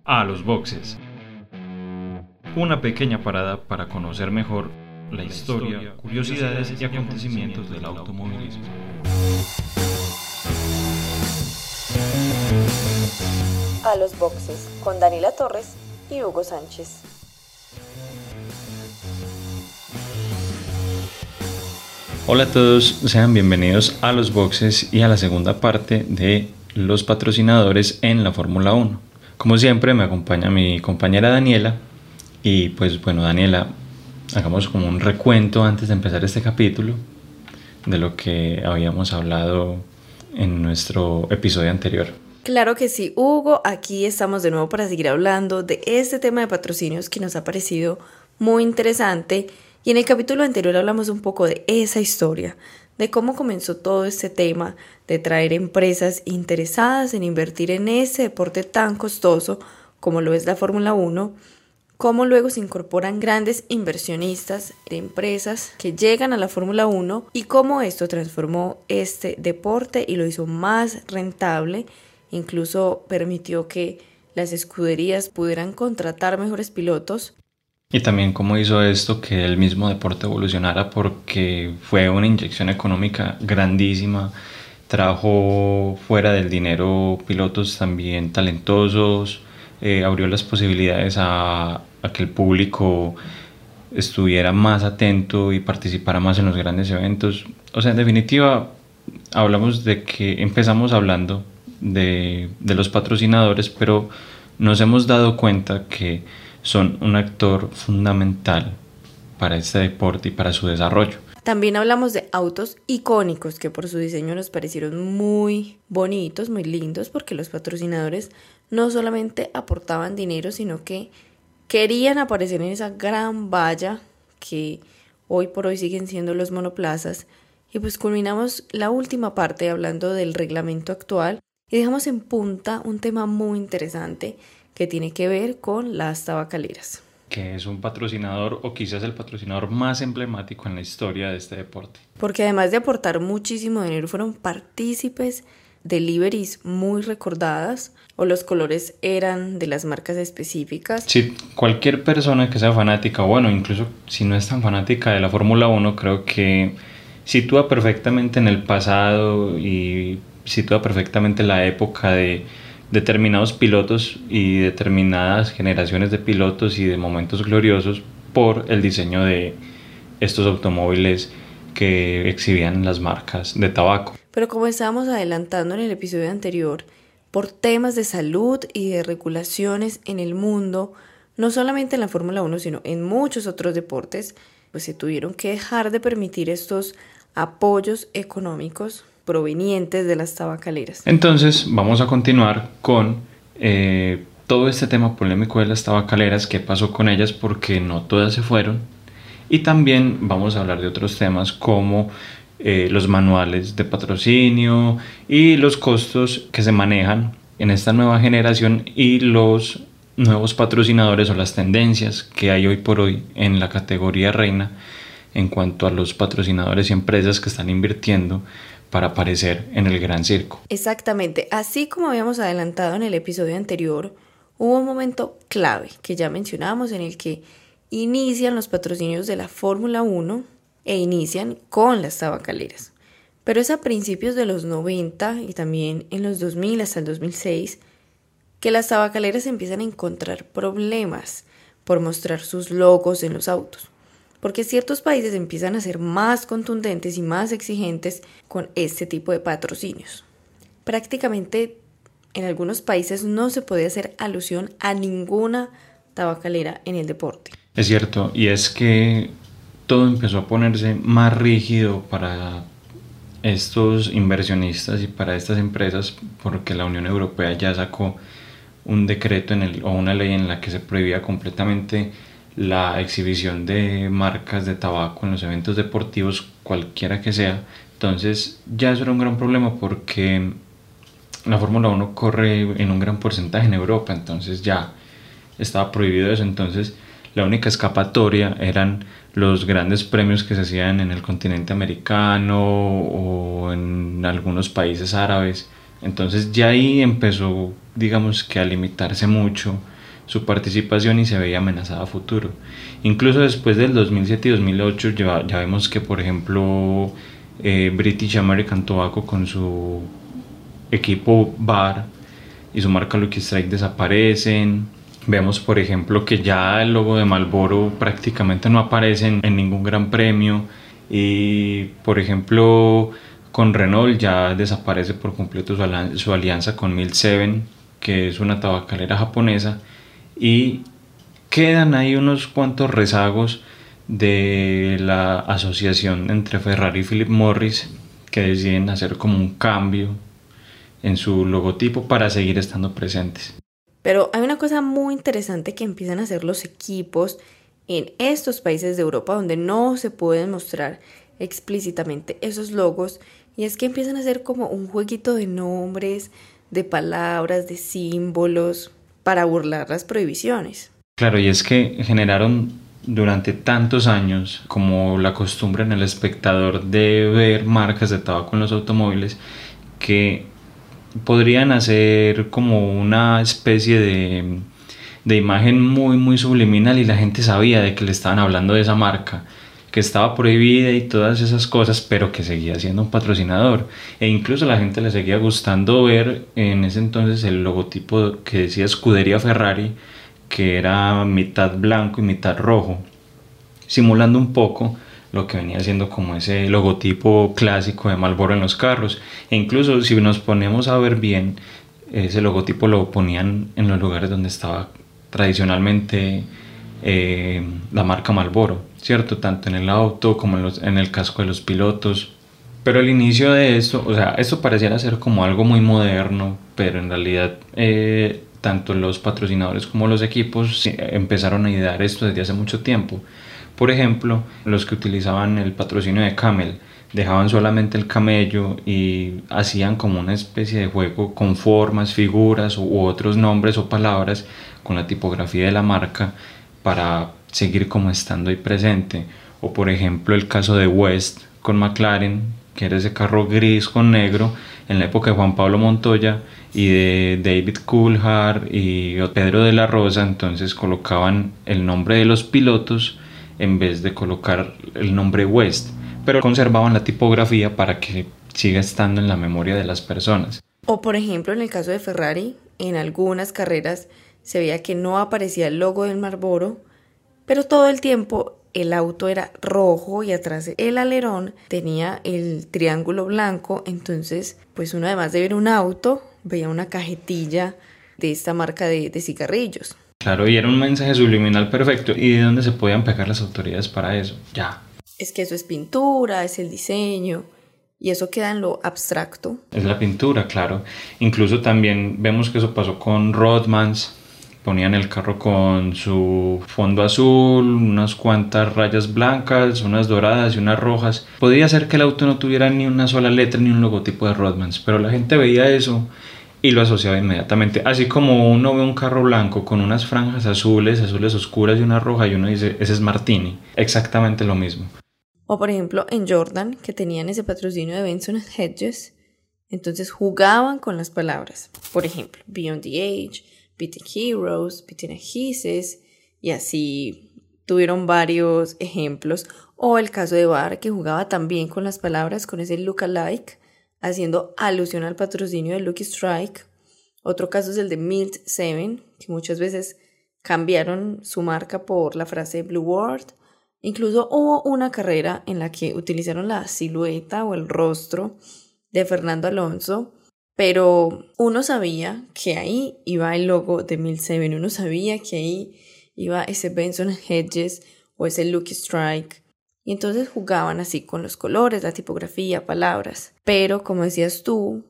A los boxes. Una pequeña parada para conocer mejor la historia, curiosidades y acontecimientos del automovilismo. A los boxes con Daniela Torres y Hugo Sánchez. Hola a todos, sean bienvenidos a los boxes y a la segunda parte de los patrocinadores en la Fórmula 1. Como siempre me acompaña mi compañera Daniela y pues bueno, Daniela, hagamos como un recuento antes de empezar este capítulo de lo que habíamos hablado en nuestro episodio anterior. Claro que sí, Hugo, aquí estamos de nuevo para seguir hablando de este tema de patrocinios que nos ha parecido muy interesante, y en el capítulo anterior hablamos un poco de esa historia, de cómo comenzó todo este tema de traer empresas interesadas en invertir en ese deporte tan costoso como lo es la Fórmula 1, cómo luego se incorporan grandes inversionistas de empresas que llegan a la Fórmula 1 y cómo esto transformó este deporte y lo hizo más rentable. Incluso permitió que las escuderías pudieran contratar mejores pilotos. Y también cómo hizo esto que el mismo deporte evolucionara, porque fue una inyección económica grandísima. Trajo fuera del dinero pilotos también talentosos, abrió las posibilidades a que el público estuviera más atento y participara más en los grandes eventos. O sea, en definitiva, hablamos de que empezamos hablando de los patrocinadores, pero nos hemos dado cuenta que son un actor fundamental para este deporte y para su desarrollo. También hablamos de autos icónicos que por su diseño nos parecieron muy bonitos, muy lindos, porque los patrocinadores no solamente aportaban dinero, sino que querían aparecer en esa gran valla que hoy por hoy siguen siendo los monoplazas. Y pues culminamos la última parte hablando del reglamento actual y dejamos en punta un tema muy interesante que tiene que ver con las tabacaleras, que es un patrocinador o quizás el patrocinador más emblemático en la historia de este deporte. Porque además de aportar muchísimo dinero, fueron partícipes de liveries muy recordadas, o los colores eran de las marcas específicas. Sí, cualquier persona que sea fanática, bueno, incluso si no es tan fanática de la Fórmula 1, creo que sitúa perfectamente en el pasado y sitúa perfectamente la época de determinados pilotos y determinadas generaciones de pilotos y de momentos gloriosos por el diseño de estos automóviles que exhibían las marcas de tabaco. Pero como estábamos adelantando en el episodio anterior, por temas de salud y de regulaciones en el mundo, no solamente en la Fórmula 1, sino en muchos otros deportes, pues se tuvieron que dejar de permitir estos apoyos económicos provenientes de las tabacaleras. Entonces vamos a continuar con todo este tema polémico de las tabacaleras, qué pasó con ellas, porque no todas se fueron, y también vamos a hablar de otros temas como los manuales de patrocinio y los costos que se manejan en esta nueva generación y los nuevos patrocinadores o las tendencias que hay hoy por hoy en la categoría reina en cuanto a los patrocinadores y empresas que están invirtiendo para aparecer en el gran circo. Exactamente, así como habíamos adelantado en el episodio anterior, hubo un momento clave que ya mencionamos en el que inician los patrocinios de la Fórmula 1 e inician con las tabacaleras. Pero es a principios de los 90 y también en los 2000 hasta el 2006 que las tabacaleras empiezan a encontrar problemas por mostrar sus logos en los autos, porque ciertos países empiezan a ser más contundentes y más exigentes con este tipo de patrocinios. Prácticamente en algunos países no se podía hacer alusión a ninguna tabacalera en el deporte. Es cierto, y es que todo empezó a ponerse más rígido para estos inversionistas y para estas empresas, porque la Unión Europea ya sacó un decreto o una ley en la que se prohibía completamente la exhibición de marcas de tabaco en los eventos deportivos, cualquiera que sea. Entonces ya eso era un gran problema, porque la Fórmula 1 corre en un gran porcentaje en Europa, entonces ya estaba prohibido eso. Entonces la única escapatoria eran los grandes premios que se hacían en el continente americano o en algunos países árabes. Entonces ya ahí empezó, digamos que a limitarse mucho su participación y se veía amenazada a futuro. Incluso después del 2007 y 2008 ya vemos que, por ejemplo, British American Tobacco con su equipo Bar y su marca Lucky Strike desaparecen. Vemos, por ejemplo, que ya el logo de Marlboro prácticamente no aparece en ningún gran premio. Y, por ejemplo, con Renault ya desaparece por completo su alianza con Mill Seven, que es una tabacalera japonesa. Y quedan ahí unos cuantos rezagos de la asociación entre Ferrari y Philip Morris, que deciden hacer como un cambio en su logotipo para seguir estando presentes. Pero hay una cosa muy interesante que empiezan a hacer los equipos en estos países de Europa donde no se pueden mostrar explícitamente esos logos, y es que empiezan a hacer como un jueguito de nombres, de palabras, de símbolos para burlar las prohibiciones. Claro, y es que generaron durante tantos años como la costumbre en el espectador de ver marcas de tabaco en los automóviles que podrían hacer como una especie de imagen muy muy subliminal, y la gente sabía de que le estaban hablando de esa marca, que estaba prohibida y todas esas cosas, pero que seguía siendo un patrocinador. E incluso a la gente le seguía gustando ver en ese entonces el logotipo que decía Scuderia Ferrari, que era mitad blanco y mitad rojo, simulando un poco lo que venía siendo como ese logotipo clásico de Marlboro en los carros. E incluso si nos ponemos a ver bien, ese logotipo lo ponían en los lugares donde estaba tradicionalmente la marca Marlboro, ¿cierto? Tanto en el auto como en el casco de los pilotos. Pero el inicio de esto, o sea, esto pareciera ser como algo muy moderno, pero en realidad tanto los patrocinadores como los equipos empezaron a idear esto desde hace mucho tiempo. Por ejemplo, los que utilizaban el patrocinio de Camel dejaban solamente el camello y hacían como una especie de juego con formas, figuras u otros nombres o palabras con la tipografía de la marca para seguir como estando ahí presente. O por ejemplo el caso de West con McLaren, que era ese carro gris con negro en la época de Juan Pablo Montoya, y de David Coulthard y Pedro de la Rosa. Entonces colocaban el nombre de los pilotos en vez de colocar el nombre West, pero conservaban la tipografía para que siga estando en la memoria de las personas. O por ejemplo en el caso de Ferrari, en algunas carreras se veía que no aparecía el logo del Marlboro, pero todo el tiempo el auto era rojo y atrás el alerón tenía el triángulo blanco. Entonces pues uno, además de ver un auto, veía una cajetilla de esta marca de cigarrillos. Claro, y era un mensaje subliminal perfecto. ¿Y de dónde se podían pegar las autoridades para eso? Ya. Es que eso es pintura, es el diseño, y eso queda en lo abstracto. Es la pintura, claro. Incluso también vemos que eso pasó con Rothmans. Ponían el carro con su fondo azul, unas cuantas rayas blancas, unas doradas y unas rojas. Podía ser que el auto no tuviera ni una sola letra ni un logotipo de Rothmans, pero la gente veía eso y lo asociaba inmediatamente. Así como uno ve un carro blanco con unas franjas azules oscuras y una roja, y uno dice, ese es Martini. Exactamente lo mismo. O por ejemplo en Jordan, que tenían ese patrocinio de Benson Hedges, entonces jugaban con las palabras. Por ejemplo, Beyond the Age, Beating Heroes, Beating Adhesives, y así tuvieron varios ejemplos. O el caso de Bar, que jugaba también con las palabras, con ese look-alike, haciendo alusión al patrocinio de Lucky Strike. Otro caso es el de Mill Seven, que muchas veces cambiaron su marca por la frase Blue World. Incluso hubo una carrera en la que utilizaron la silueta o el rostro de Fernando Alonso, pero uno sabía que ahí iba el logo de Mill Seven, uno sabía que ahí iba ese Benson Hedges o ese Lucky Strike. Y entonces jugaban así con los colores, la tipografía, palabras. Pero como decías tú,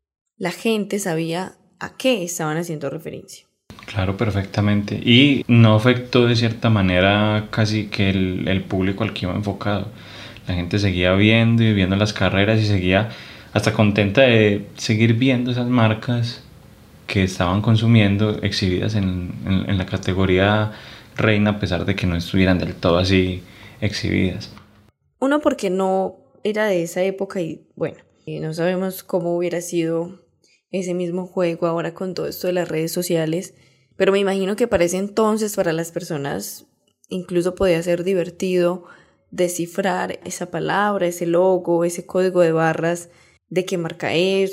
la gente sabía a qué estaban haciendo referencia. Claro, perfectamente. Y no afectó de cierta manera casi que el público al que iba enfocado. La gente seguía viendo y viendo las carreras y seguía hasta contenta de seguir viendo esas marcas que estaban consumiendo exhibidas en la categoría reina, a pesar de que no estuvieran del todo así exhibidas. Uno, porque no era de esa época y bueno, no sabemos cómo hubiera sido ese mismo juego ahora con todo esto de las redes sociales, Pero me imagino que para ese entonces, para las personas, incluso podía ser divertido descifrar esa palabra, ese logo, ese código de barras, de qué marca es,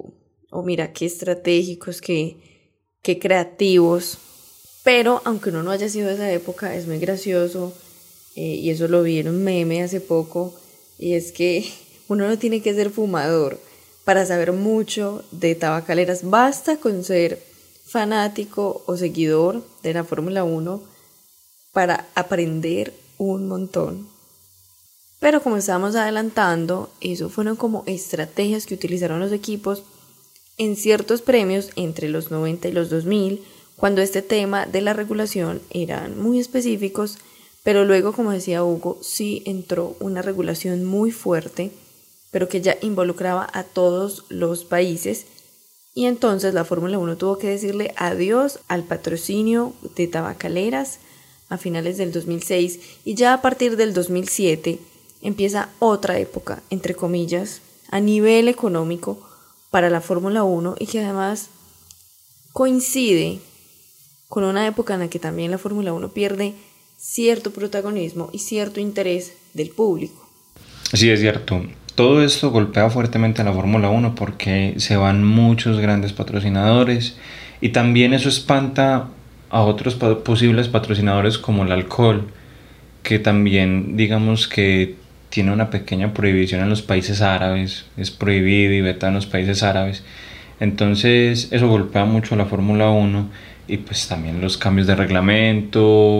o mira qué estratégicos, qué creativos. Pero aunque uno no haya sido de esa época, es muy gracioso, y eso lo vi en un meme hace poco, y es que uno no tiene que ser fumador para saber mucho de tabacaleras. Basta con ser fanático o seguidor de la Fórmula 1 para aprender un montón. Pero como estábamos adelantando, eso fueron como estrategias que utilizaron los equipos en ciertos premios entre los 90 y los 2000, cuando este tema de la regulación eran muy específicos, pero luego, como decía Hugo, sí entró una regulación muy fuerte, pero que ya involucraba a todos los países, y entonces la Fórmula 1 tuvo que decirle adiós al patrocinio de tabacaleras a finales del 2006, y ya a partir del 2007 empieza otra época, entre comillas, a nivel económico para la Fórmula 1, y que además coincide con una época en la que también la Fórmula 1 pierde cierto protagonismo y cierto interés del público. Sí, es cierto. Todo esto golpea fuertemente a la Fórmula 1 porque se van muchos grandes patrocinadores, y también eso espanta a otros posibles patrocinadores como el alcohol, que también digamos que tiene una pequeña prohibición en los países árabes, es prohibido y vetado en los países árabes. Entonces eso golpea mucho a la Fórmula 1, y pues también los cambios de reglamento,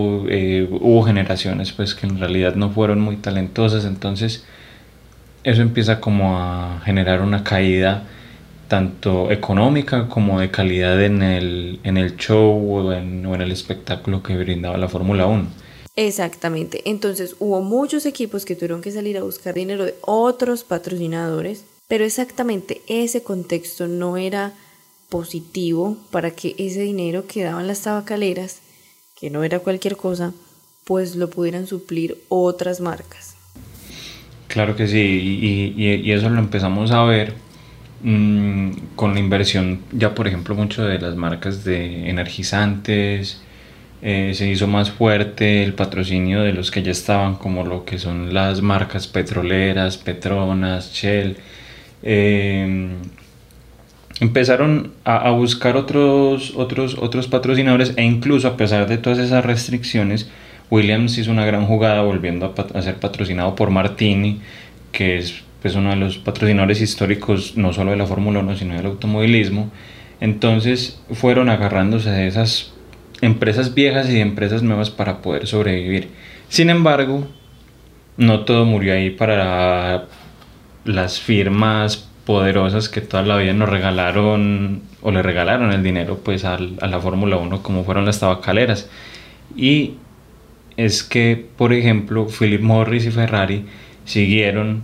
hubo generaciones pues que en realidad no fueron muy talentosas, entonces eso empieza como a generar una caída tanto económica como de calidad en el show o en el espectáculo que brindaba la Fórmula 1. Exactamente, entonces hubo muchos equipos que tuvieron que salir a buscar dinero de otros patrocinadores, pero exactamente ese contexto no era positivo para que ese dinero que daban las tabacaleras, que no era cualquier cosa, pues lo pudieran suplir otras marcas. Claro que sí, y eso lo empezamos a ver con la inversión ya, por ejemplo, mucho de las marcas de energizantes. Se hizo más fuerte el patrocinio de los que ya estaban, como lo que son las marcas petroleras, Petronas, Shell. Empezaron a buscar otros patrocinadores, e incluso a pesar de todas esas restricciones, Williams hizo una gran jugada volviendo a ser patrocinado por Martini, que es pues uno de los patrocinadores históricos no solo de la Fórmula 1 sino del automovilismo. Entonces fueron agarrándose de esas empresas viejas y de empresas nuevas para poder sobrevivir. Sin embargo, no todo murió ahí para las firmas poderosas que toda la vida nos regalaron o le regalaron el dinero pues a la Fórmula 1, como fueron las tabacaleras. Y es que, por ejemplo, Philip Morris y Ferrari siguieron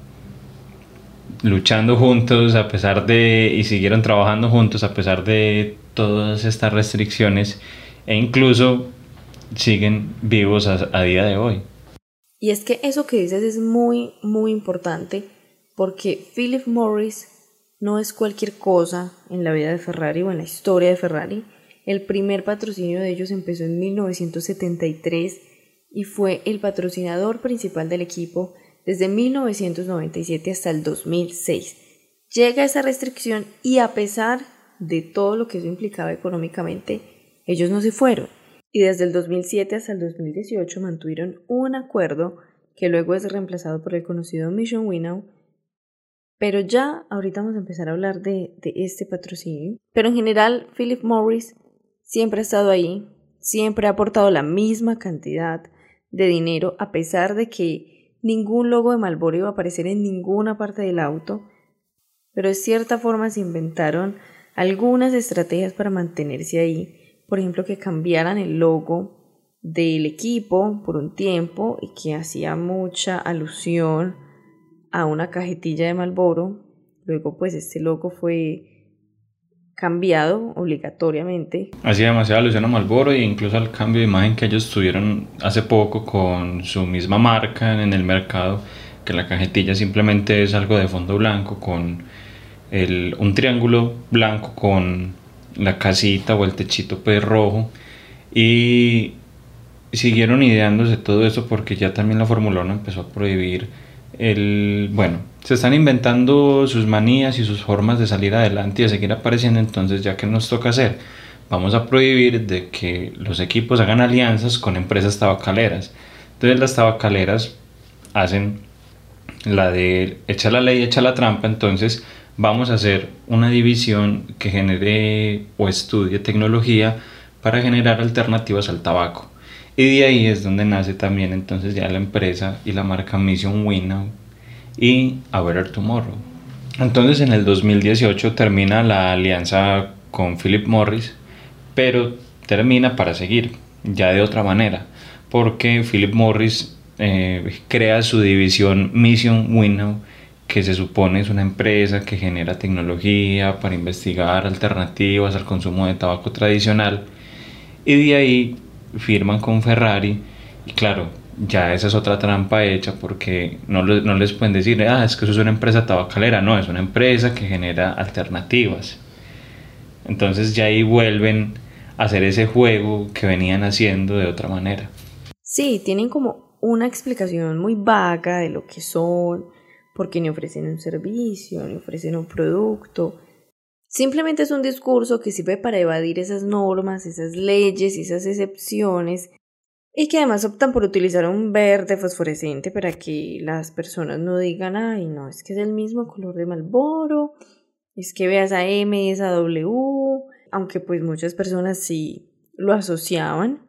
luchando juntos y siguieron trabajando juntos a pesar de todas estas restricciones, e incluso siguen vivos a día de hoy. Y es que eso que dices es muy, muy importante, porque Philip Morris no es cualquier cosa en la vida de Ferrari o en la historia de Ferrari. El primer patrocinio de ellos empezó en 1973 y fue el patrocinador principal del equipo desde 1997 hasta el 2006. Llega esa restricción y, a pesar de todo lo que eso implicaba económicamente, ellos no se fueron. Y desde el 2007 hasta el 2018 mantuvieron un acuerdo que luego es reemplazado por el conocido Mission Winnow. Pero ya ahorita vamos a empezar a hablar de este patrocinio. Pero en general, Philip Morris siempre ha estado ahí, siempre ha aportado la misma cantidad de dinero, a pesar de que ningún logo de Marlboro iba a aparecer en ninguna parte del auto. Pero de cierta forma se inventaron algunas estrategias para mantenerse ahí. Por ejemplo, que cambiaran el logo del equipo por un tiempo, y que hacía mucha alusión a una cajetilla de Marlboro. Luego pues este logo fue cambiado obligatoriamente. Hacía demasiada alusión a Marlboro, e incluso al cambio de imagen que ellos tuvieron hace poco con su misma marca en el mercado, que la cajetilla simplemente es algo de fondo blanco con un triángulo blanco con la casita o el techito pues rojo, Y siguieron ideándose todo eso porque ya también la Fórmula 1 empezó a prohibir bueno, se están inventando sus manías y sus formas de salir adelante y de seguir apareciendo, entonces ya que nos toca hacer, vamos a prohibir de que los equipos hagan alianzas con empresas tabacaleras. Entonces las tabacaleras hacen la de echa la ley, echa la trampa, entonces vamos a hacer una división que genere o estudie tecnología para generar alternativas al tabaco. Y de ahí es donde nace también entonces ya la empresa y la marca Mission Winnow y A Better Tomorrow. Entonces en el 2018 termina la alianza con Philip Morris, pero termina para seguir, ya de otra manera, porque Philip Morris crea su división Mission Winnow, que se supone es una empresa que genera tecnología para investigar alternativas al consumo de tabaco tradicional, y de ahí firman con Ferrari. Y claro, ya esa es otra trampa hecha porque no les pueden decir, es que eso es una empresa tabacalera. No, es una empresa que genera alternativas. Entonces ya ahí vuelven a hacer ese juego que venían haciendo de otra manera. Sí, tienen como una explicación muy vaga de lo que son, porque ni ofrecen un servicio, ni ofrecen un producto. Simplemente es un discurso que sirve para evadir esas normas, esas leyes y esas excepciones, y que además optan por utilizar un verde fosforescente para que las personas no digan, ay, no, es que es el mismo color de Marlboro, es que veas a M, es a W, aunque pues muchas personas sí lo asociaban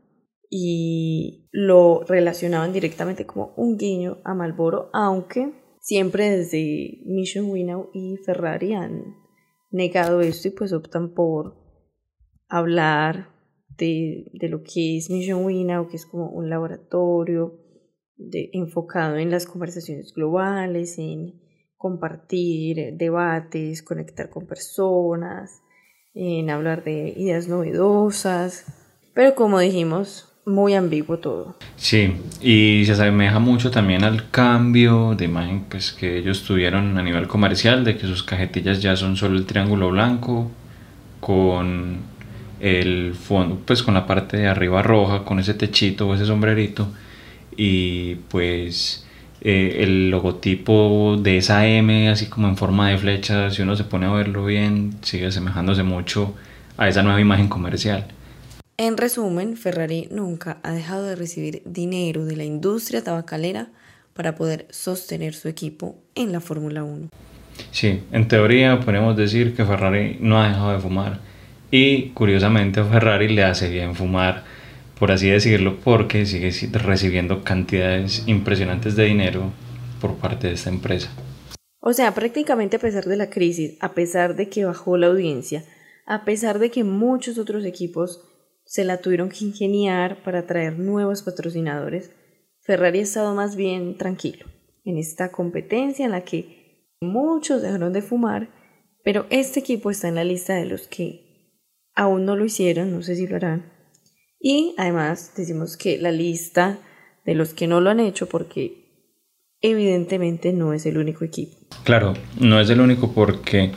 y lo relacionaban directamente como un guiño a Marlboro, aunque siempre desde Mission Winnow y Ferrari han negado esto y pues optan por hablar de lo que es Mission Winnow, que es como un laboratorio enfocado en las conversaciones globales, en compartir debates, conectar con personas, en hablar de ideas novedosas, pero como dijimos, muy ambiguo todo. Sí, y se asemeja mucho también al cambio de imagen pues, que ellos tuvieron a nivel comercial, de que sus cajetillas ya son solo el triángulo blanco, con el fondo, pues con la parte de arriba roja, con ese techito o ese sombrerito, y pues el logotipo de esa M, así como en forma de flecha, si uno se pone a verlo bien, sigue asemejándose mucho a esa nueva imagen comercial. En resumen, Ferrari nunca ha dejado de recibir dinero de la industria tabacalera para poder sostener su equipo en la Fórmula 1. Sí, en teoría podemos decir que Ferrari no ha dejado de fumar y curiosamente a Ferrari le hace bien fumar, por así decirlo, porque sigue recibiendo cantidades impresionantes de dinero por parte de esta empresa. O sea, prácticamente a pesar de la crisis, a pesar de que bajó la audiencia, a pesar de que muchos otros equipos se la tuvieron que ingeniar para traer nuevos patrocinadores, Ferrari ha estado más bien tranquilo en esta competencia en la que muchos dejaron de fumar, pero este equipo está en la lista de los que aún no lo hicieron, no sé si lo harán. Y además decimos que la lista de los que no lo han hecho porque evidentemente no es el único equipo. Claro, no es el único porque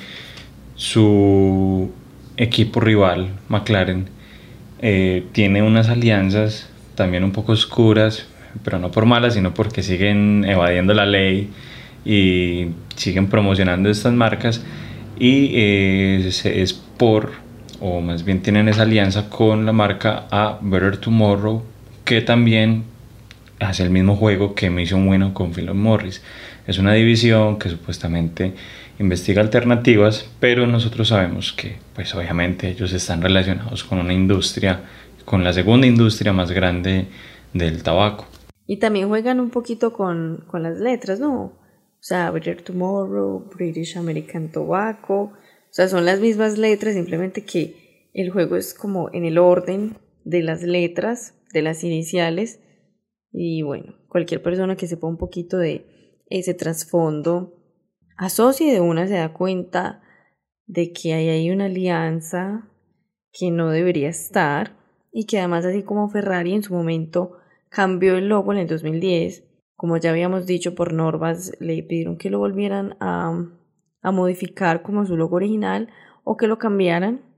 su equipo rival, McLaren, tiene unas alianzas también un poco oscuras, pero no por malas, sino porque siguen evadiendo la ley y siguen promocionando estas marcas y es por, o más bien tienen esa alianza con la marca A Better Tomorrow, que también hace el mismo juego que Mission Winnow con Philip Morris. Es una división que supuestamente investiga alternativas, pero nosotros sabemos que pues obviamente ellos están relacionados con una industria, con la segunda industria más grande del tabaco. Y también juegan un poquito con las letras, ¿no? O sea, Better Tomorrow, British American Tobacco, o sea, son las mismas letras, simplemente que el juego es como en el orden de las letras, de las iniciales, y bueno, cualquier persona que sepa un poquito de ese trasfondo, asocia y de una se da cuenta de que hay ahí una alianza que no debería estar y que además así como Ferrari en su momento cambió el logo en el 2010, como ya habíamos dicho por normas le pidieron que lo volvieran a modificar como su logo original o que lo cambiaran,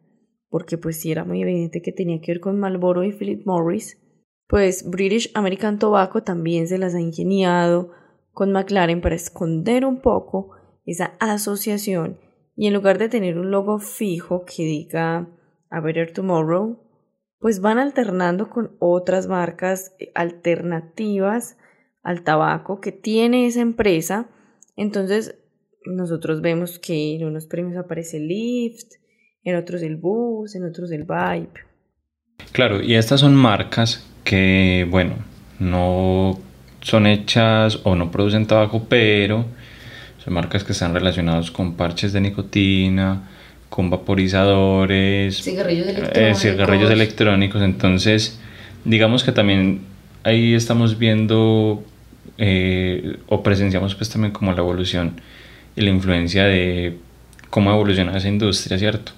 porque pues sí era muy evidente que tenía que ver con Marlboro y Philip Morris, pues British American Tobacco también se las ha ingeniado con McLaren para esconder un poco esa asociación y en lugar de tener un logo fijo que diga A Better Tomorrow, pues van alternando con otras marcas alternativas al tabaco que tiene esa empresa. Entonces nosotros vemos que en unos premios aparece el Lyft, en otros el Buzz, en otros el Vibe. Claro, y estas son marcas que, bueno, no son hechas o no producen tabaco, pero son marcas que están relacionadas con parches de nicotina, con vaporizadores, cigarrillos electrónicos. Entonces, digamos que también ahí estamos viendo o presenciamos pues también como la evolución y la influencia de cómo evoluciona esa industria, ¿cierto?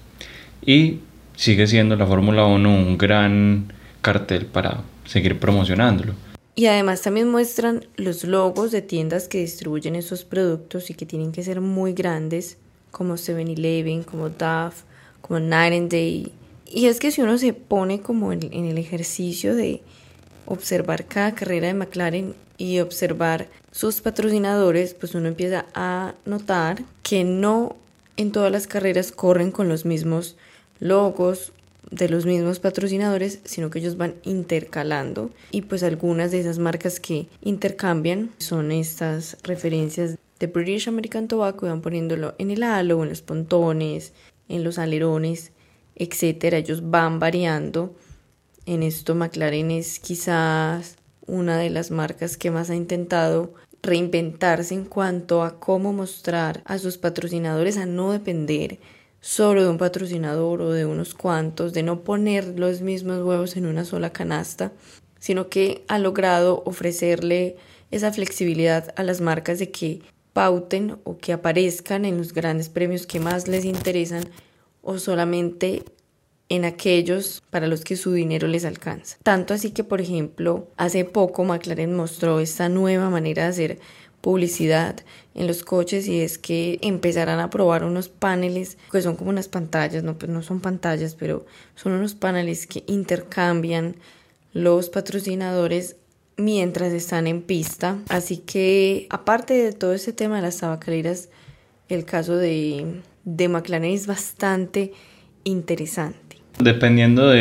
Y sigue siendo la Fórmula 1 un gran cartel para seguir promocionándolo. Y además también muestran los logos de tiendas que distribuyen esos productos y que tienen que ser muy grandes, como 7-Eleven, como Dove, como Night and Day. Y es que si uno se pone como en el ejercicio de observar cada carrera de McLaren y observar sus patrocinadores, pues uno empieza a notar que no en todas las carreras corren con los mismos logos de los mismos patrocinadores, sino que ellos van intercalando y pues algunas de esas marcas que intercambian son estas referencias de British American Tobacco y van poniéndolo en el halo, en los pontones, en los alerones, etcétera. Ellos van variando. En esto McLaren es quizás una de las marcas que más ha intentado reinventarse en cuanto a cómo mostrar a sus patrocinadores a no depender solo de un patrocinador o de unos cuantos, de no poner los mismos huevos en una sola canasta, sino que ha logrado ofrecerle esa flexibilidad a las marcas de que pauten o que aparezcan en los grandes premios que más les interesan o solamente en aquellos para los que su dinero les alcanza. Tanto así que, por ejemplo, hace poco McLaren mostró esta nueva manera de hacer publicidad en los coches y es que empezarán a probar unos paneles que son como unas pantallas, no, pues no son pantallas, pero son unos paneles que intercambian los patrocinadores mientras están en pista. Así que aparte de todo este tema de las tabacaleras, el caso de McLaren es bastante interesante. Dependiendo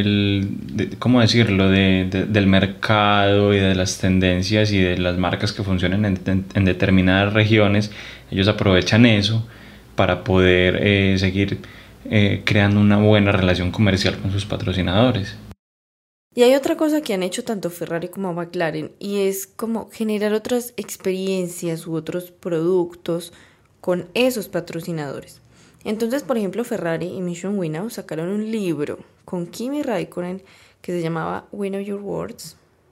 ¿cómo decirlo? Del mercado y de las tendencias y de las marcas que funcionan en determinadas regiones, ellos aprovechan eso para poder seguir creando una buena relación comercial con sus patrocinadores. Y hay otra cosa que han hecho tanto Ferrari como McLaren y es como generar otras experiencias u otros productos con esos patrocinadores. Entonces, por ejemplo, Ferrari y Mission Winnow sacaron un libro con Kimi Raikkonen que se llamaba Winnow Your Words.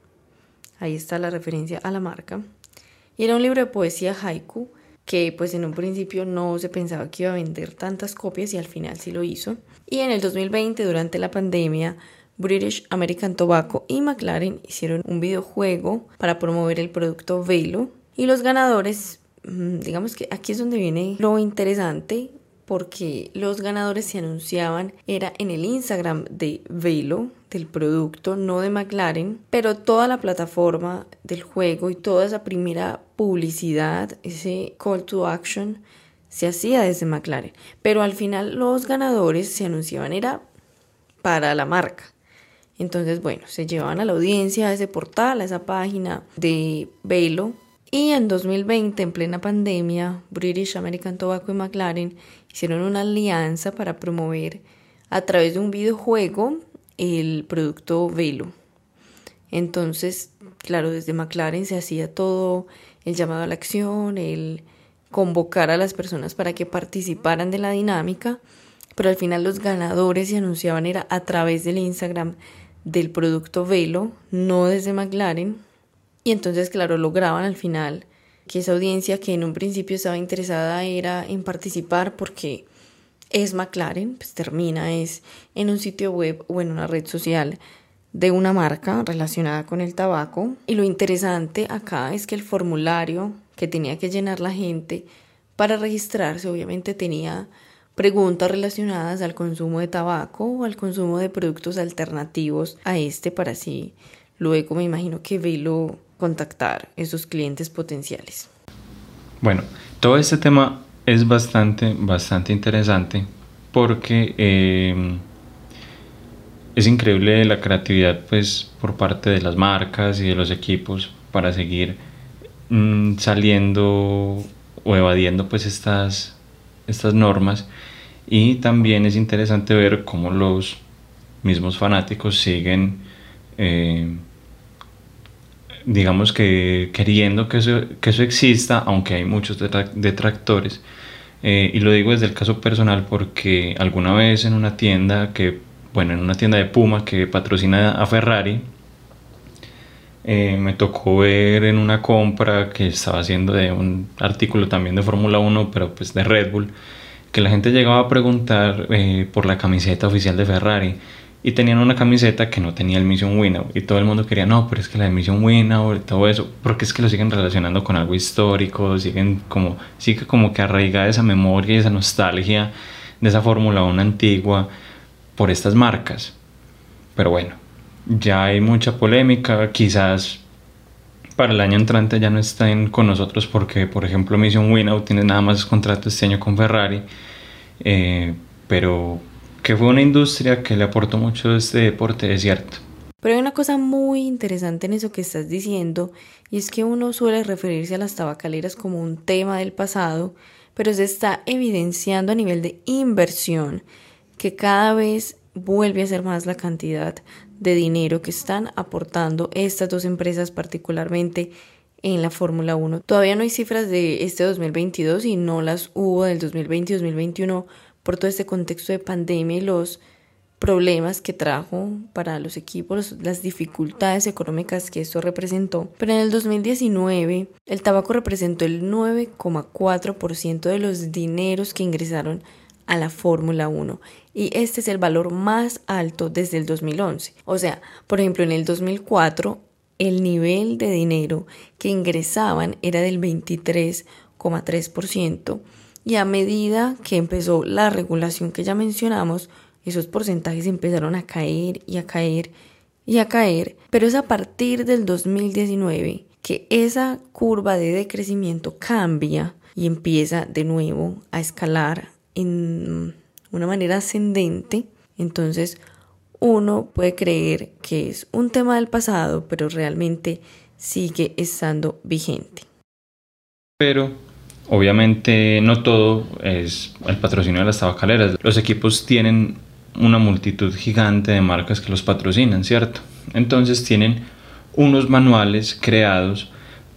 Ahí está la referencia a la marca. Y era un libro de poesía haiku que pues en un principio no se pensaba que iba a vender tantas copias y al final sí lo hizo. Y en el 2020, durante la pandemia, British American Tobacco y McLaren hicieron un videojuego para promover el producto Velo. Y los ganadores, digamos que aquí es donde viene lo interesante, porque los ganadores se anunciaban era en el Instagram de Velo, del producto, no de McLaren, pero toda la plataforma del juego y toda esa primera publicidad, ese call to action, se hacía desde McLaren. Pero al final los ganadores se anunciaban era para la marca. Entonces, bueno, se llevaban a la audiencia a ese portal, a esa página de Velo. Y en 2020, en plena pandemia, British American Tobacco y McLaren hicieron una alianza para promover a través de un videojuego el producto Velo. Entonces, claro, desde McLaren se hacía todo el llamado a la acción, el convocar a las personas para que participaran de la dinámica, pero al final los ganadores se anunciaban era a través del Instagram del producto Velo, no desde McLaren. Y entonces, claro, lograban al final que esa audiencia que en un principio estaba interesada era en participar porque es McLaren, pues termina es en un sitio web o en una red social de una marca relacionada con el tabaco. Y lo interesante acá es que el formulario que tenía que llenar la gente para registrarse obviamente tenía preguntas relacionadas al consumo de tabaco o al consumo de productos alternativos a este para así luego me imagino que Velo contactar esos clientes potenciales. Bueno, todo este tema es bastante interesante porque es increíble la creatividad pues por parte de las marcas y de los equipos para seguir saliendo o evadiendo pues estas normas, y también es interesante ver cómo los mismos fanáticos siguen digamos que queriendo que eso exista, aunque hay muchos detractores. Y lo digo desde el caso personal porque alguna vez en una tienda en una tienda de Puma que patrocina a Ferrari, me tocó ver en una compra que estaba haciendo de un artículo también de Fórmula 1, pero pues de Red Bull, que la gente llegaba a preguntar por la camiseta oficial de Ferrari, y tenían una camiseta que no tenía el Mission Winnow, y todo el mundo quería, no, pero es que la de Mission Winnow y todo eso, porque es que lo siguen relacionando con algo histórico, sigue como que arraigada esa memoria y esa nostalgia de esa Fórmula 1 antigua por estas marcas. Pero bueno, ya hay mucha polémica, quizás para el año entrante ya no estén con nosotros porque, por ejemplo, Mission Winnow tiene nada más contrato este año con Ferrari, pero que fue una industria que le aportó mucho a este deporte, es cierto. Pero hay una cosa muy interesante en eso que estás diciendo, y es que uno suele referirse a las tabacaleras como un tema del pasado, pero se está evidenciando a nivel de inversión que cada vez vuelve a ser más la cantidad de dinero que están aportando estas dos empresas particularmente en la Fórmula 1. Todavía no hay cifras de este 2022 y no las hubo del 2020 y 2021 por todo este contexto de pandemia y los problemas que trajo para los equipos, las dificultades económicas que esto representó. Pero en el 2019 el tabaco representó el 9,4% de los dineros que ingresaron a la Fórmula 1, y este es el valor más alto desde el 2011. O sea, por ejemplo, en el 2004 el nivel de dinero que ingresaban era del 23,3%, y a medida que empezó la regulación que ya mencionamos, esos porcentajes empezaron a caer y a caer y a caer, pero es a partir del 2019 que esa curva de decrecimiento cambia y empieza de nuevo a escalar en una manera ascendente. Entonces uno puede creer que es un tema del pasado, pero realmente sigue estando vigente. Pero obviamente no todo es el patrocinio de las tabacaleras. Los equipos tienen una multitud gigante de marcas que los patrocinan, ¿cierto? Entonces tienen unos manuales creados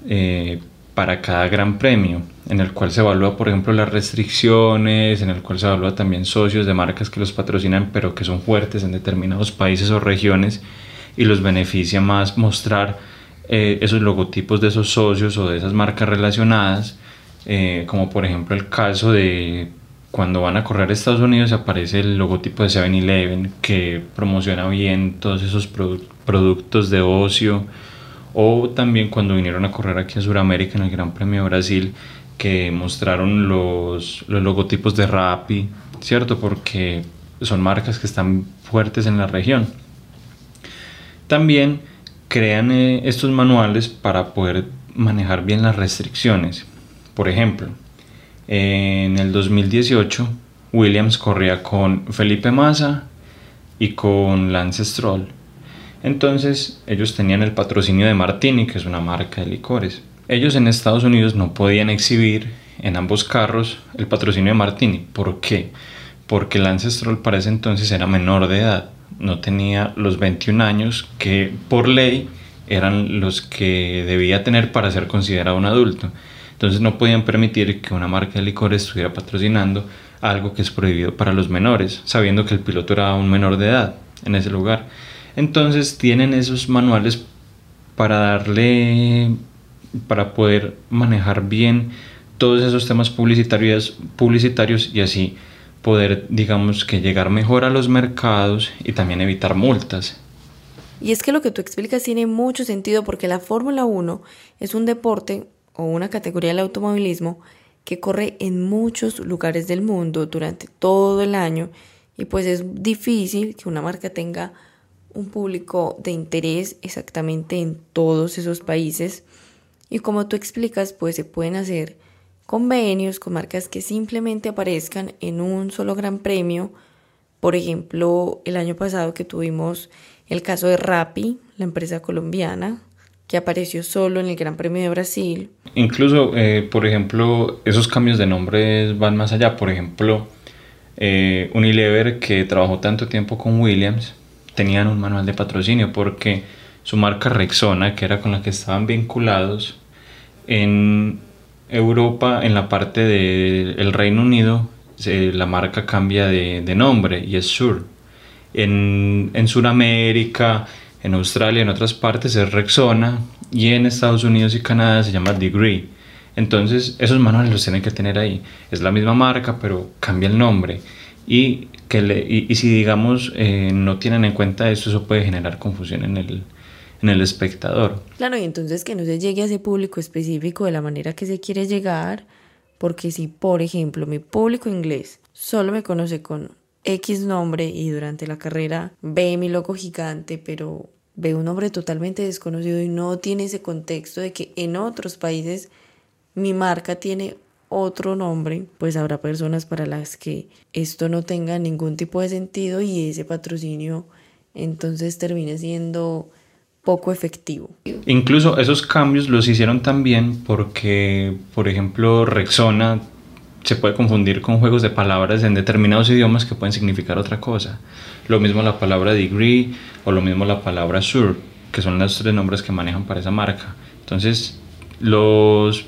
para cada gran premio, en el cual se evalúa, por ejemplo, las restricciones, en el cual se evalúa también socios de marcas que los patrocinan, pero que son fuertes en determinados países o regiones, y los beneficia más mostrar esos logotipos de esos socios o de esas marcas relacionadas, como por ejemplo el caso de cuando van a correr a Estados Unidos aparece el logotipo de 7-Eleven que promociona bien todos esos productos de ocio, o también cuando vinieron a correr aquí a Sudamérica en el Gran Premio de Brasil, que mostraron los logotipos de Rappi, ¿cierto? Porque son marcas que están fuertes en la región. También crean estos manuales para poder manejar bien las restricciones. Por ejemplo, en el 2018 Williams corría con Felipe Massa y con Lance Stroll. Entonces ellos tenían el patrocinio de Martini, que es una marca de licores. Ellos en Estados Unidos no podían exhibir en ambos carros el patrocinio de Martini. ¿Por qué? Porque Lance Stroll para ese entonces era menor de edad, no tenía los 21 años que por ley eran los que debía tener para ser considerado un adulto. Entonces no podían permitir que una marca de licores estuviera patrocinando algo que es prohibido para los menores, sabiendo que el piloto era un menor de edad en ese lugar. Entonces tienen esos manuales para poder manejar bien todos esos temas publicitarios y así poder, digamos, que llegar mejor a los mercados y también evitar multas. Y es que lo que tú explicas tiene mucho sentido porque la Fórmula 1 es un deporte o una categoría del automovilismo que corre en muchos lugares del mundo durante todo el año y pues es difícil que una marca tenga un público de interés exactamente en todos esos países. Y como tú explicas, pues se pueden hacer convenios con marcas que simplemente aparezcan en un solo gran premio. Por ejemplo, el año pasado que tuvimos el caso de Rappi, la empresa colombiana, que apareció solo en el Gran Premio de Brasil. Incluso, por ejemplo, esos cambios de nombres van más allá. Por ejemplo, Unilever, que trabajó tanto tiempo con Williams, tenían un manual de patrocinio porque su marca Rexona, que era con la que estaban vinculados, en Europa, en la parte del Reino Unido, la marca cambia de nombre y es Sur. En Sudamérica, en Australia, en otras partes es Rexona, y en Estados Unidos y Canadá se llama Degree. Entonces esos manuales los tienen que tener ahí. Es la misma marca, pero cambia el nombre. Y si digamos no tienen en cuenta esto, eso puede generar confusión en el espectador. Claro, y entonces que no se llegue a ese público específico de la manera que se quiere llegar, porque si, por ejemplo, mi público inglés solo me conoce con X nombre y durante la carrera ve mi logo gigante, pero ve un nombre totalmente desconocido y no tiene ese contexto de que en otros países mi marca tiene otro nombre, pues habrá personas para las que esto no tenga ningún tipo de sentido y ese patrocinio entonces termine siendo poco efectivo. Incluso esos cambios los hicieron también porque, por ejemplo, Rexona se puede confundir con juegos de palabras en determinados idiomas que pueden significar otra cosa. Lo mismo la palabra degree o lo mismo la palabra sur, que son los tres nombres que manejan para esa marca. Entonces, los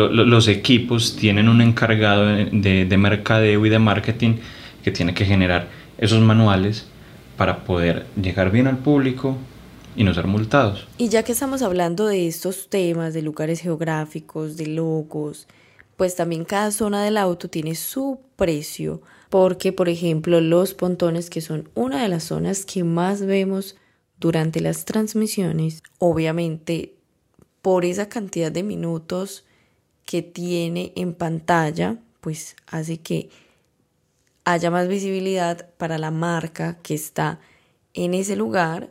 equipos tienen un encargado de mercadeo y de marketing que tiene que generar esos manuales para poder llegar bien al público y no ser multados. Y ya que estamos hablando de estos temas, de lugares geográficos, de logos, pues también cada zona del auto tiene su precio, porque por ejemplo los pontones, que son una de las zonas que más vemos durante las transmisiones, obviamente por esa cantidad de minutos que tiene en pantalla, pues hace que haya más visibilidad para la marca que está en ese lugar.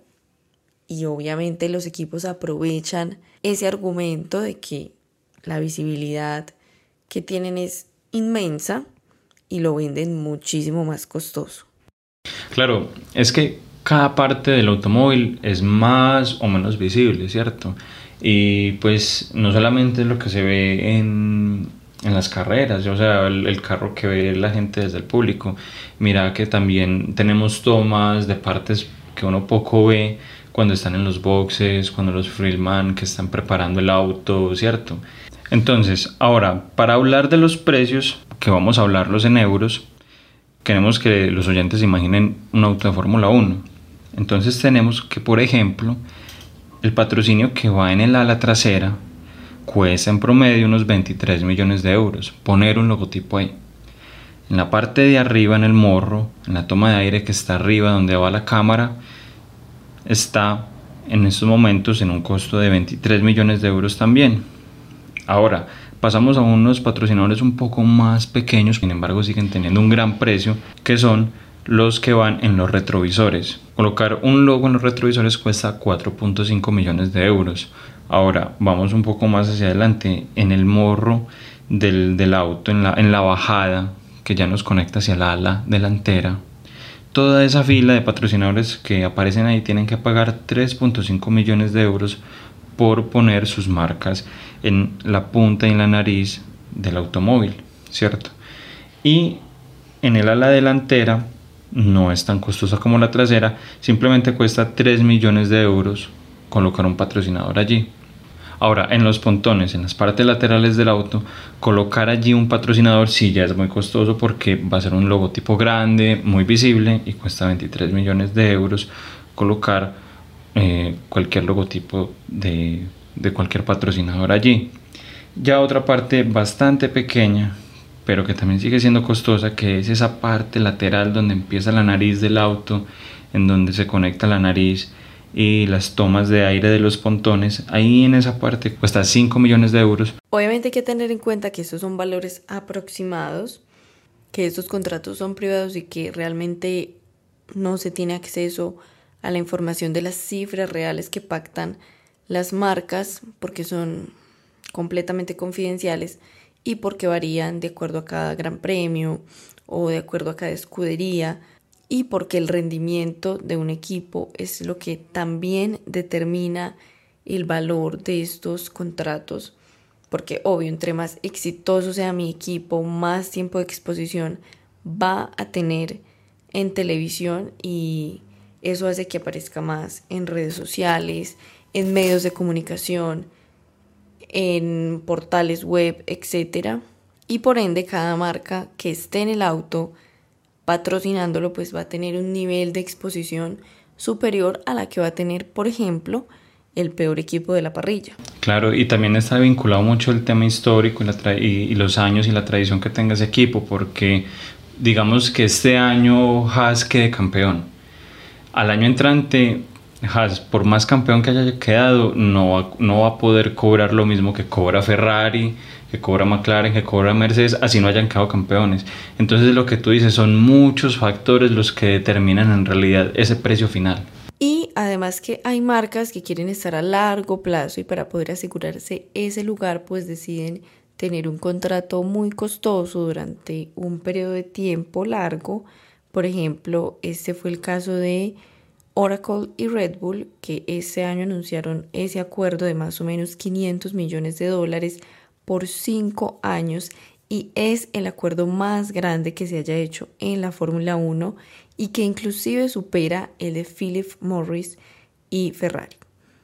Y obviamente los equipos aprovechan ese argumento de que la visibilidad que tienen es inmensa y lo venden muchísimo más costoso. Claro, es que cada parte del automóvil es más o menos visible, ¿cierto? Y pues no solamente es lo que se ve en las carreras, o sea, el carro que ve la gente desde el público. Mira que también tenemos tomas de partes que uno poco ve cuando están en los boxes, cuando los freelman que están preparando el auto, ¿cierto? Entonces, ahora, para hablar de los precios, que vamos a hablarlos en euros, queremos que los oyentes imaginen un auto de Fórmula 1. Entonces tenemos que, por ejemplo, el patrocinio que va en el ala trasera cuesta en promedio unos 23 millones de euros, poner un logotipo ahí. En la parte de arriba, en el morro, en la toma de aire que está arriba donde va la cámara, está en estos momentos en un costo de 23 millones de euros también. Ahora, pasamos a unos patrocinadores un poco más pequeños, sin embargo siguen teniendo un gran precio, que son los que van en los retrovisores. Colocar un logo en los retrovisores cuesta 4.5 millones de euros. Ahora, vamos un poco más hacia adelante, en el morro del auto, en la bajada, que ya nos conecta hacia la ala delantera. Toda esa fila de patrocinadores que aparecen ahí tienen que pagar 3.5 millones de euros por poner sus marcas en la punta y en la nariz del automóvil, ¿cierto? Y en el ala delantera no es tan costosa como la trasera, simplemente cuesta 3 millones de euros colocar un patrocinador allí. Ahora, en los pontones, en las partes laterales del auto, colocar allí un patrocinador sí ya es muy costoso porque va a ser un logotipo grande, muy visible y cuesta 23 millones de euros colocar cualquier logotipo de cualquier patrocinador allí. Ya otra parte bastante pequeña, pero que también sigue siendo costosa, que es esa parte lateral donde empieza la nariz del auto, en donde se conecta la nariz y las tomas de aire de los pontones, ahí en esa parte cuesta 5 millones de euros. Obviamente hay que tener en cuenta que estos son valores aproximados, que estos contratos son privados y que realmente no se tiene acceso a la información de las cifras reales que pactan las marcas, porque son completamente confidenciales y porque varían de acuerdo a cada gran premio o de acuerdo a cada escudería, y porque el rendimiento de un equipo es lo que también determina el valor de estos contratos, porque obvio, entre más exitoso sea mi equipo, más tiempo de exposición va a tener en televisión, y eso hace que aparezca más en redes sociales, en medios de comunicación, en portales web, etc. Y por ende cada marca que esté en el auto patrocinándolo pues va a tener un nivel de exposición superior a la que va a tener, por ejemplo, el peor equipo de la parrilla. Claro, y también está vinculado mucho el tema histórico y los años y la tradición que tenga ese equipo, porque digamos que este año Haas quede campeón. Al año entrante, Haas, por más campeón que haya quedado, no va a poder cobrar lo mismo que cobra Ferrari, que cobra McLaren, que cobra Mercedes, así no hayan quedado campeones. Entonces lo que tú dices son muchos factores los que determinan en realidad ese precio final. Y además que hay marcas que quieren estar a largo plazo y para poder asegurarse ese lugar pues deciden tener un contrato muy costoso durante un periodo de tiempo largo. Por ejemplo, este fue el caso de Oracle y Red Bull, que este año anunciaron ese acuerdo de más o menos $500 millones por 5 años, y es el acuerdo más grande que se haya hecho en la Fórmula 1 y que inclusive supera el de Philip Morris y Ferrari.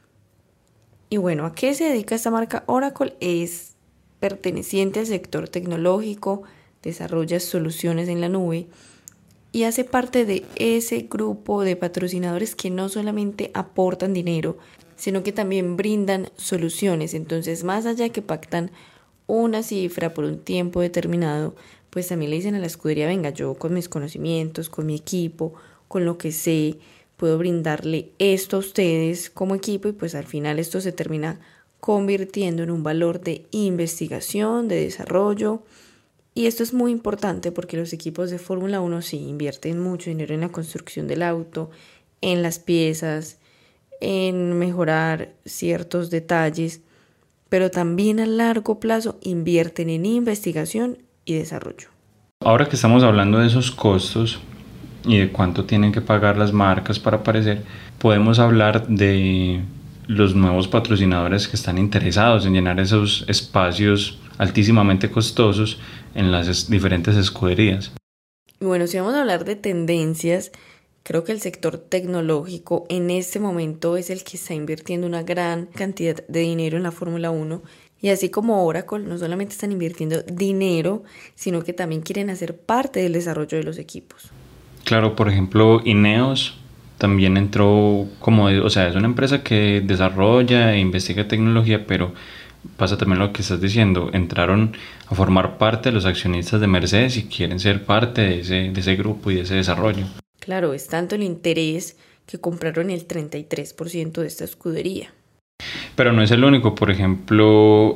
Y bueno, ¿a qué se dedica esta marca? Oracle es perteneciente al sector tecnológico, desarrolla soluciones en la nube y hace parte de ese grupo de patrocinadores que no solamente aportan dinero, sino que también brindan soluciones. Entonces, más allá de que pactan una cifra por un tiempo determinado, pues también le dicen a la escudería, venga, yo con mis conocimientos, con mi equipo, con lo que sé, puedo brindarle esto a ustedes como equipo, y pues al final esto se termina convirtiendo en un valor de investigación, de desarrollo. Y esto es muy importante porque los equipos de Fórmula 1 sí invierten mucho dinero en la construcción del auto, en las piezas, en mejorar ciertos detalles, pero también a largo plazo invierten en investigación y desarrollo. Ahora que estamos hablando de esos costos y de cuánto tienen que pagar las marcas para aparecer, podemos hablar de los nuevos patrocinadores que están interesados en llenar esos espacios altísimamente costosos en las diferentes escuderías. Y bueno, si vamos a hablar de tendencias, creo que el sector tecnológico en este momento es el que está invirtiendo una gran cantidad de dinero en la Fórmula 1. Y así como Oracle, no solamente están invirtiendo dinero, sino que también quieren hacer parte del desarrollo de los equipos. Claro, por ejemplo, Ineos también entró o sea, es una empresa que desarrolla e investiga tecnología, pero pasa también lo que estás diciendo, entraron a formar parte de los accionistas de Mercedes y quieren ser parte de ese grupo y de ese desarrollo. Claro, es tanto el interés que compraron el 33% de esta escudería. Pero no es el único, por ejemplo,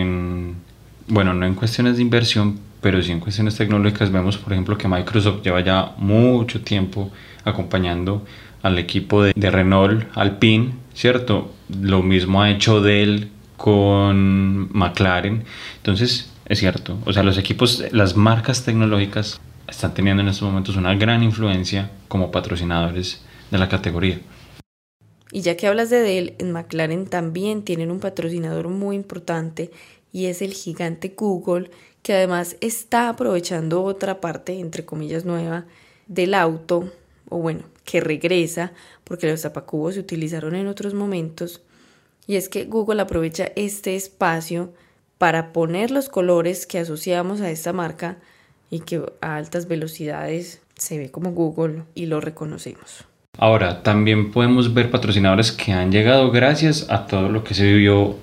no en cuestiones de inversión, pero sí en cuestiones tecnológicas. Vemos, por ejemplo, que Microsoft lleva ya mucho tiempo acompañando al equipo de Renault Alpine, ¿cierto? Lo mismo ha hecho Dell con McLaren. Entonces, es cierto, o sea, los equipos, las marcas tecnológicas están teniendo en estos momentos una gran influencia como patrocinadores de la categoría. Y ya que hablas de Dell, en McLaren también tienen un patrocinador muy importante y es el gigante Google, que además está aprovechando otra parte, entre comillas, nueva del auto, o bueno, que regresa, porque los tapacubos se utilizaron en otros momentos, y es que Google aprovecha este espacio para poner los colores que asociamos a esta marca y que a altas velocidades se ve como Google y lo reconocemos. Ahora, también podemos ver patrocinadores que han llegado gracias a todo lo que se vivió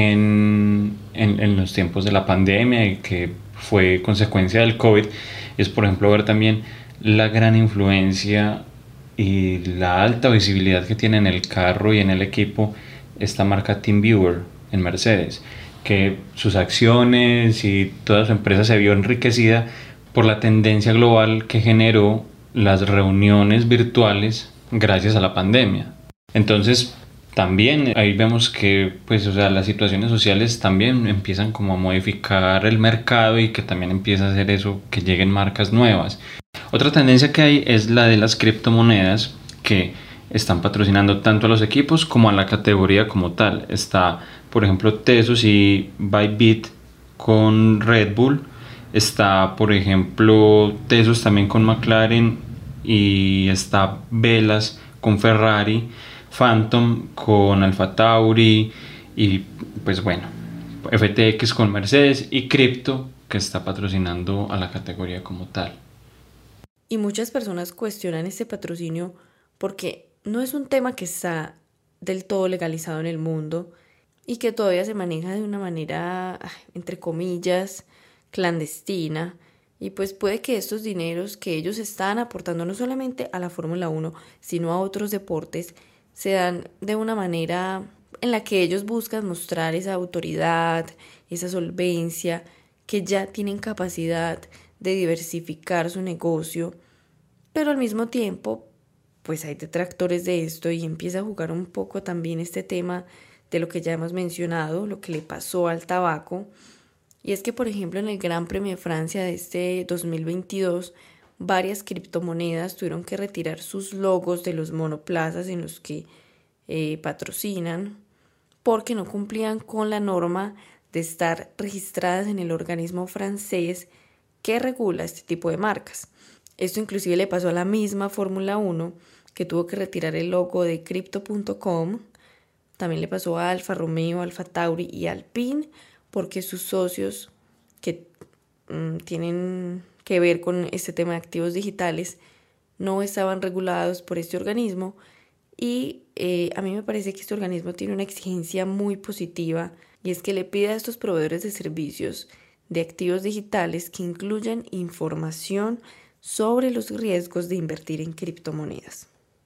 en los tiempos de la pandemia y que fue consecuencia del COVID. Es, por ejemplo, ver también la gran influencia y la alta visibilidad que tiene en el carro y en el equipo esta marca TeamViewer en Mercedes, que sus acciones y toda su empresa se vio enriquecida por la tendencia global que generó las reuniones virtuales gracias a la pandemia. Entonces, también ahí vemos que pues, o sea, las situaciones sociales también empiezan como a modificar el mercado y que también empieza a hacer eso, que lleguen marcas nuevas. Otra tendencia que hay es la de las criptomonedas que están patrocinando tanto a los equipos como a la categoría como tal. Está, por ejemplo, Tesos y Bybit con Red Bull. Está, por ejemplo, Tesos también con McLaren y está Velas con Ferrari, Phantom con Alfa Tauri y pues bueno, FTX con Mercedes y Crypto que está patrocinando a la categoría como tal. Y muchas personas cuestionan este patrocinio porque no es un tema que está del todo legalizado en el mundo y que todavía se maneja de una manera, entre comillas, clandestina. Y pues puede que estos dineros que ellos están aportando no solamente a la Fórmula 1, sino a otros deportes, se dan de una manera en la que ellos buscan mostrar esa autoridad, esa solvencia, que ya tienen capacidad de diversificar su negocio, pero al mismo tiempo, pues hay detractores de esto y empieza a jugar un poco también este tema de lo que ya hemos mencionado, lo que le pasó al tabaco. Y es que, por ejemplo, en el Gran Premio de Francia de este 2022, varias criptomonedas tuvieron que retirar sus logos de los monoplazas en los que patrocinan porque no cumplían con la norma de estar registradas en el organismo francés que regula este tipo de marcas. Esto inclusive le pasó a la misma Fórmula 1, que tuvo que retirar el logo de Crypto.com. También le pasó a Alfa Romeo, Alfa Tauri y Alpine, porque sus socios que tienen que ver con este tema de activos digitales no estaban regulados por este organismo. Y a mí me parece que este organismo tiene una exigencia muy positiva, y es que le pide a estos proveedores de servicios de activos digitales que incluyan información sobre los riesgos de invertir en criptomonedas.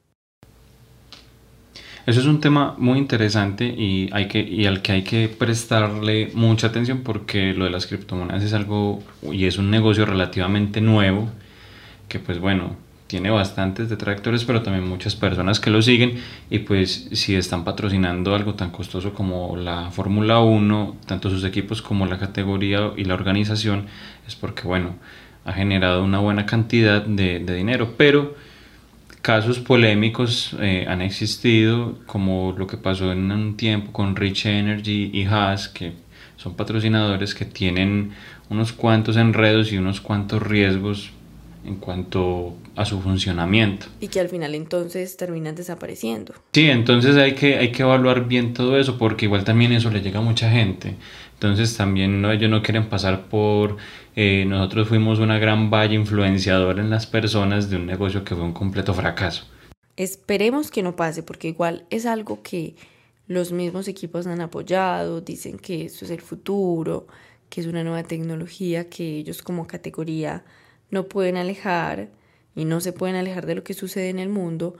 Eso es un tema muy interesante y al que hay que prestarle mucha atención porque lo de las criptomonedas es algo y es un negocio relativamente nuevo que pues bueno, tiene bastantes detractores pero también muchas personas que lo siguen y pues si están patrocinando algo tan costoso como la Fórmula 1, tanto sus equipos como la categoría y la organización es porque bueno, ha generado una buena cantidad de dinero, pero casos polémicos han existido, como lo que pasó en un tiempo con Rich Energy y Haas, que son patrocinadores que tienen unos cuantos enredos y unos cuantos riesgos en cuanto a su funcionamiento. Y que al final entonces terminan desapareciendo. Sí, entonces hay que evaluar bien todo eso porque igual también eso le llega a mucha gente. Entonces también no, ellos no quieren pasar por... nosotros fuimos una gran valla influenciadora en las personas de un negocio que fue un completo fracaso. Esperemos que no pase porque igual es algo que los mismos equipos han apoyado, dicen que esto es el futuro, que es una nueva tecnología que ellos como categoría no pueden alejar y no se pueden alejar de lo que sucede en el mundo.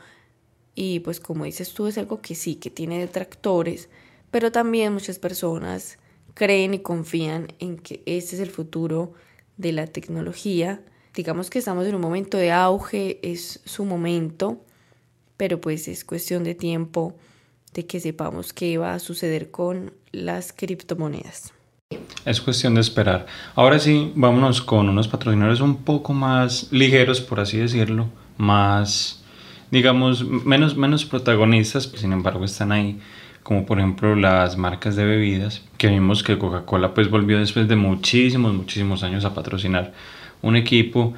Y pues como dices tú, es algo que sí, que tiene detractores, pero también muchas personas creen y confían en que este es el futuro de la tecnología. Digamos que estamos en un momento de auge, es su momento, pero pues es cuestión de tiempo de que sepamos qué va a suceder con las criptomonedas. Es cuestión de esperar. Ahora sí, vámonos con unos patrocinadores un poco más ligeros, por así decirlo, más, digamos, menos protagonistas, sin embargo están ahí, como por ejemplo las marcas de bebidas, que vimos que Coca-Cola pues volvió después de muchísimos años a patrocinar un equipo.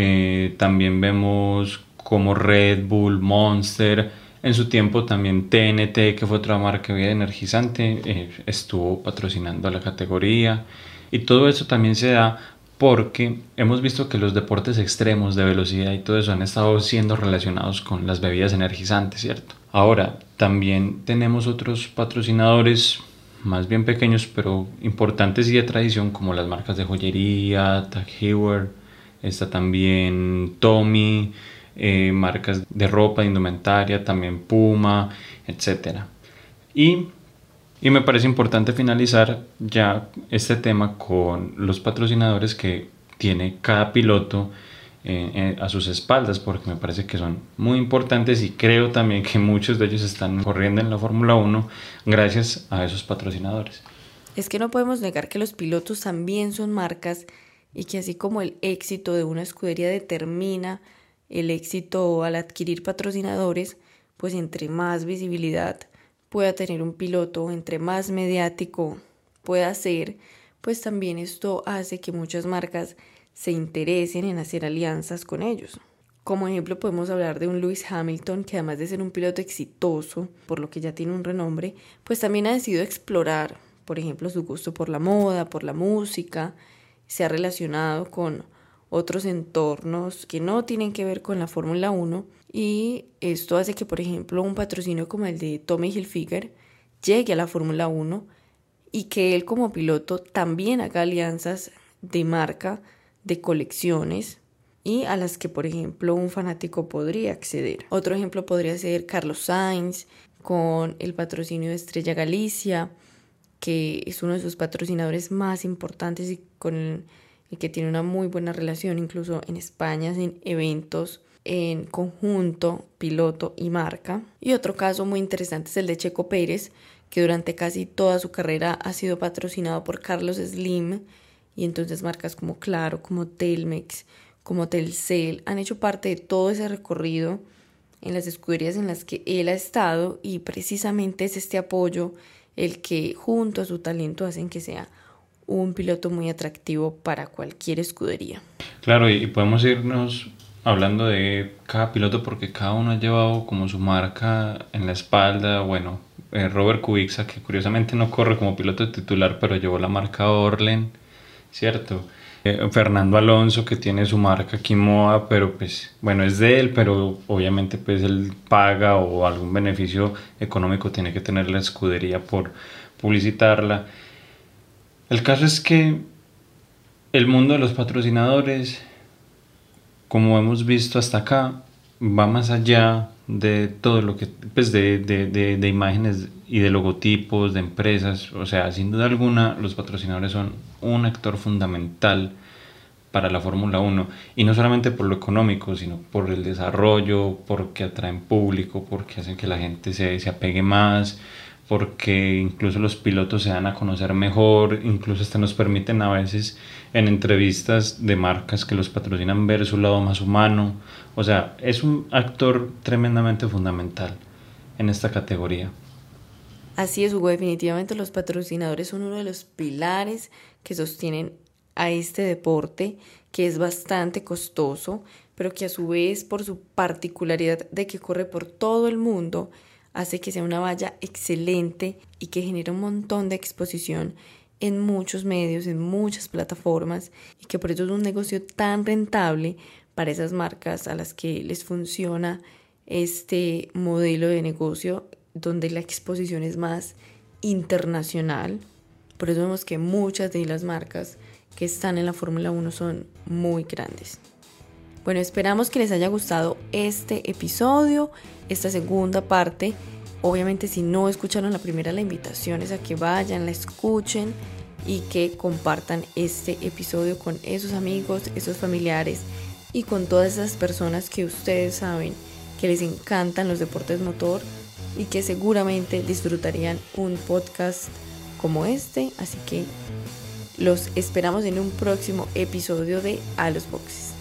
También vemos como Red Bull, Monster, en su tiempo también TNT, que fue otra marca de energizante, estuvo patrocinando a la categoría. Y todo eso también se da porque hemos visto que los deportes extremos de velocidad y todo eso han estado siendo relacionados con las bebidas energizantes, ¿cierto? Ahora, también tenemos otros patrocinadores más bien pequeños, pero importantes y de tradición, como las marcas de joyería, Tag Heuer, está también Tommy, marcas de ropa, de indumentaria, también Puma, etc. Y me parece importante finalizar ya este tema con los patrocinadores que tiene cada piloto a sus espaldas, porque me parece que son muy importantes y creo también que muchos de ellos están corriendo en la Fórmula 1 gracias a esos patrocinadores. Es que no podemos negar que los pilotos también son marcas y que así como el éxito de una escudería determina el éxito al adquirir patrocinadores, pues entre más visibilidad pueda tener un piloto, entre más mediático pueda ser, pues también esto hace que muchas marcas se interesen en hacer alianzas con ellos. Como ejemplo podemos hablar de un Lewis Hamilton que además de ser un piloto exitoso, por lo que ya tiene un renombre, pues también ha decidido explorar, por ejemplo, su gusto por la moda, por la música, se ha relacionado con otros entornos que no tienen que ver con la Fórmula 1 y esto hace que, por ejemplo, un patrocinio como el de Tommy Hilfiger llegue a la Fórmula 1 y que él como piloto también haga alianzas de marca, de colecciones y a las que, por ejemplo, un fanático podría acceder. Otro ejemplo podría ser Carlos Sainz con el patrocinio de Estrella Galicia, que es uno de sus patrocinadores más importantes y con el que tiene una muy buena relación, incluso en España, en eventos en conjunto, piloto y marca. Y otro caso muy interesante es el de Checo Pérez, que durante casi toda su carrera ha sido patrocinado por Carlos Slim, y entonces marcas como Claro, como Telmex, como Telcel han hecho parte de todo ese recorrido en las escuderías en las que él ha estado, y precisamente es este apoyo el que junto a su talento hacen que sea un piloto muy atractivo para cualquier escudería. Claro, y podemos irnos hablando de cada piloto porque cada uno ha llevado como su marca en la espalda. Bueno, Robert Kubica, que curiosamente no corre como piloto titular, pero llevó la marca Orlen, ¿cierto? Fernando Alonso, que tiene su marca Kimoa, pero pues bueno, es de él, pero obviamente pues él paga o algún beneficio económico tiene que tener la escudería por publicitarla. El caso es que el mundo de los patrocinadores, como hemos visto hasta acá, va más allá de todo lo que, pues de imágenes y de logotipos, de empresas. O sea, sin duda alguna, los patrocinadores son un actor fundamental para la Fórmula 1, y no solamente por lo económico, sino por el desarrollo, porque atraen público, porque hacen que la gente se apegue más, porque incluso los pilotos se dan a conocer mejor, incluso hasta nos permiten a veces en entrevistas de marcas que los patrocinan ver su lado más humano. O sea, es un actor tremendamente fundamental en esta categoría. Así es, Hugo, definitivamente los patrocinadores son uno de los pilares que sostienen a este deporte, que es bastante costoso, pero que a su vez, por su particularidad de que corre por todo el mundo, hace que sea una valla excelente y que genera un montón de exposición en muchos medios, en muchas plataformas, y que por eso es un negocio tan rentable para esas marcas a las que les funciona este modelo de negocio donde la exposición es más internacional. Por eso vemos que muchas de las marcas que están en la Fórmula 1 son muy grandes. Bueno, esperamos que les haya gustado este episodio, esta segunda parte. Obviamente, si no escucharon la primera, la invitación es a que vayan, la escuchen y que compartan este episodio con esos amigos, esos familiares y con todas esas personas que ustedes saben que les encantan los deportes motor y que seguramente disfrutarían un podcast como este. Así que los esperamos en un próximo episodio de A los Boxes.